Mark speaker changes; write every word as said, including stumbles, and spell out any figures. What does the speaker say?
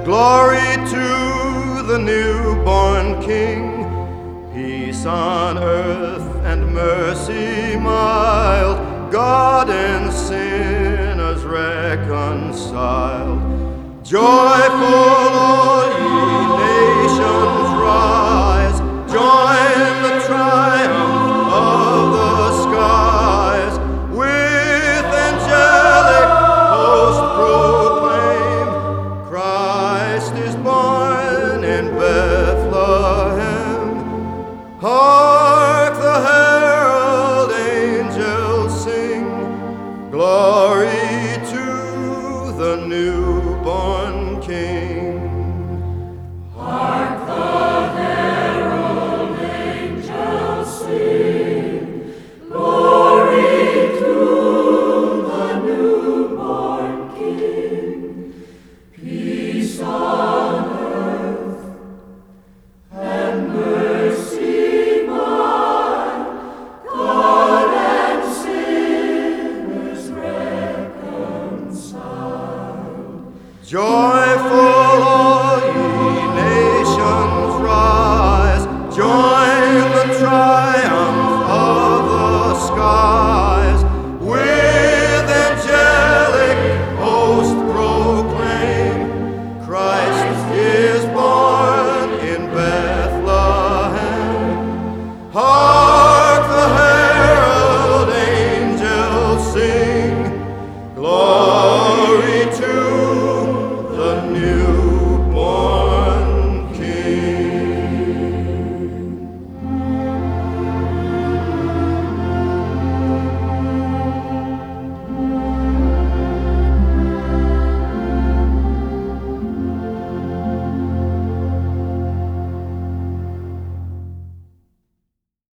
Speaker 1: Glory to the newborn King, peace on earth and mercy mild, God and sinners reconciled. Joyful all ye nations rise, join the triumph of the skies, with angelic host proclaim, Christ is born in Bethlehem.